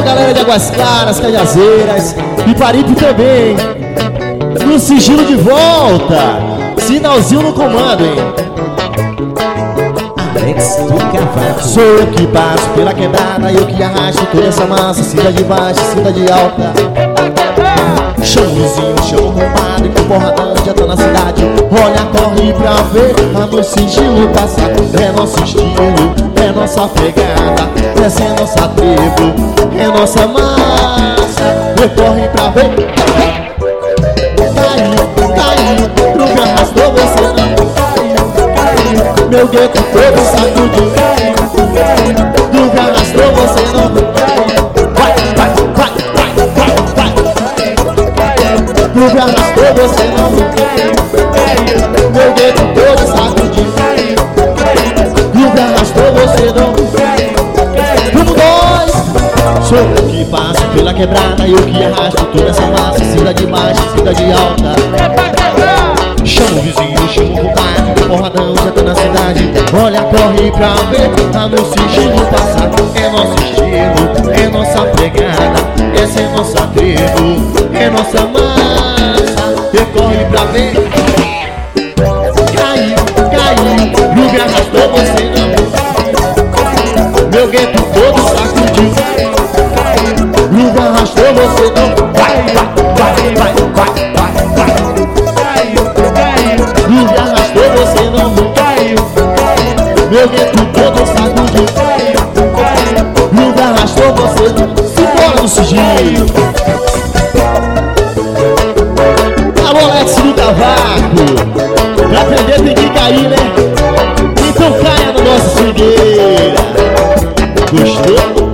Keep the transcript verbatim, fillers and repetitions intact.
Alô, galera de Águas Claras, Cajazeiras, Iparipe também. No sigilo de volta, sinalzinho no comando, hein? Alex do Cavaco. Sou eu que passo pela quebrada, eu que arrasto toda essa massa. Cidade baixa, cidade alta. Chama o vizinho, chama o compadre, que o porradão já tá na cidade. Olha, corre pra ver a no sigilo passar. É nosso estilo, é nossa pegada, essa é nossa tribo, é nossa massa. Eu corre pra ver. Caiu, caiu, nunca arrastou você não. Meu gueto todo sacudiu. Nunca arrastou você não. Vai, vai, vai, vai, vai, vai. Nunca arrastou você não. Meu gueto todo sacudiu. Nunca arrastou você não. Vamos nós. Sou eu que passo pela quebrada, eu que arrasto toda essa massa. Cidade baixa, cidade alta. Chama o vizinho, chama o compadre, o porradão já tá na cidade. Olha, corre pra ver, tá no sigilo passar. É nosso estilo, é nossa pegada, essa é nossa tribo, é nossa massa. E corre pra ver. Caiu, caiu, nunca arrastou você não. Meu gueto todo sacudiu. Nunca arrastou você não. Vai, vai, vai, vai, vai, vai, vai. Nunca arrastou você não. Meu gueto todo sacudiu. Nunca arrastou você não. Simbora no sigilo. Alô, Alex do Cavaco. Pra aprender tem que cair, né? Então caia no nosso swingueira. Gostou?